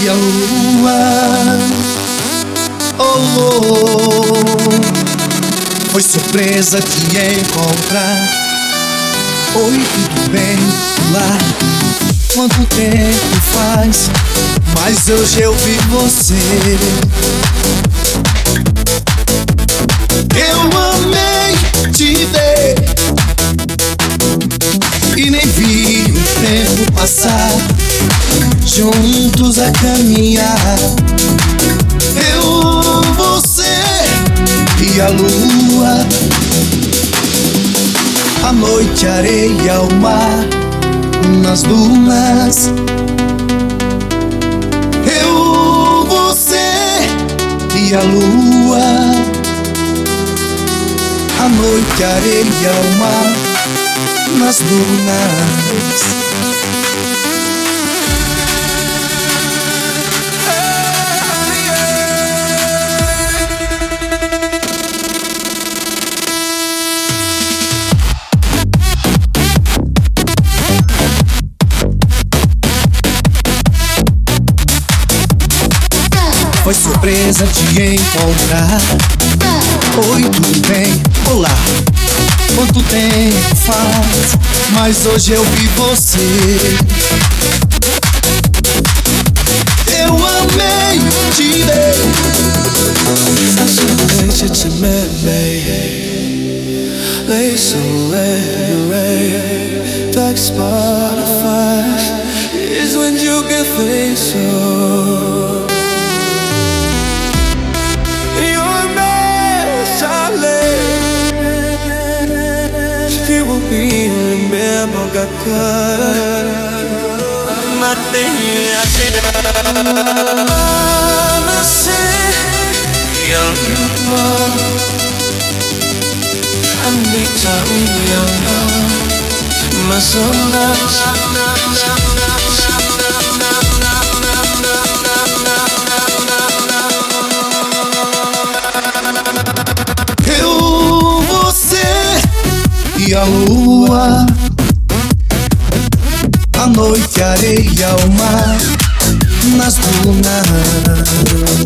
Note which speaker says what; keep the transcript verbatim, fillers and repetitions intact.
Speaker 1: e a lua. Oh, oh, foi surpresa te encontrar. Oi, tudo bem lá? Quanto tempo faz? Mas hoje eu vi você. Eu amei te ver e nem vi o tempo passar, juntos a caminhar. Eu, você e a lua, a noite, a areia, o mar, nas dunas. Eu, você e a lua, a noite, a areia, o mar, nas dunas. Foi surpresa te encontrar. Oi, tudo bem? Olá, quanto tempo faz? Mas hoje eu vi você. Eu amei te ver.
Speaker 2: Fascinated to me, lay so late, dark spot of fire is when you get face so. Remember, got cut. Nothing I said. I'm a sin. Young love. I'm big time young. My son,
Speaker 1: eu, você e a lua, a noite, a areia, o mar, nas dunas.